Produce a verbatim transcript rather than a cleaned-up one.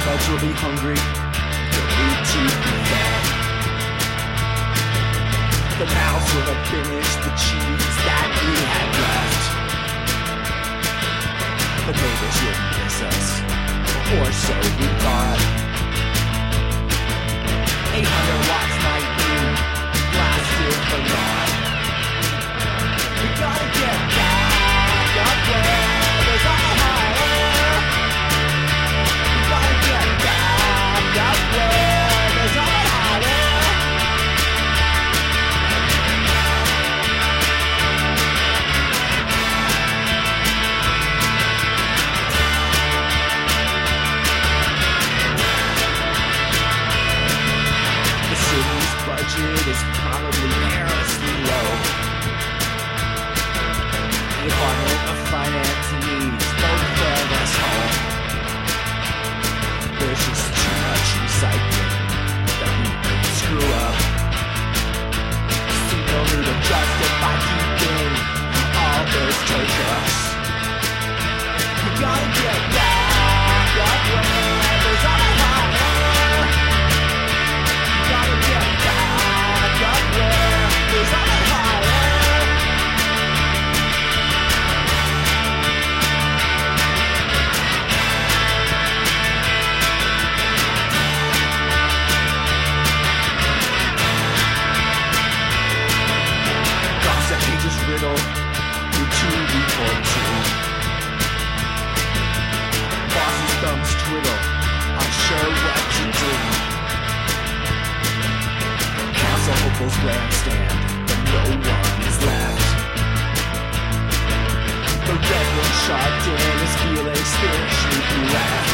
Folks will be hungry, they'll need to be fed. The mouths will have finished the cheese that we had left. The neighbors wouldn't miss us, or so we thought. eight hundred watts might be blasted or not. We gotta get back up there, there's all higher. We gotta get back up there, there's all higher. The city's budget is probably perilously low. The Department of Finance needs both of us home. There's just too much recycling that we could screw up. See no need to justify keeping all those tow trucks. We gotta get back up where there's all higher. We gotta get back up where there's all higher. Gossip pages riddle your two report team. Bosses' thumbs twiddle, I'm sure what to do. Council hopefuls grandstand, but no one is left. The Reverend Sharpton is feeling spiritually bereft.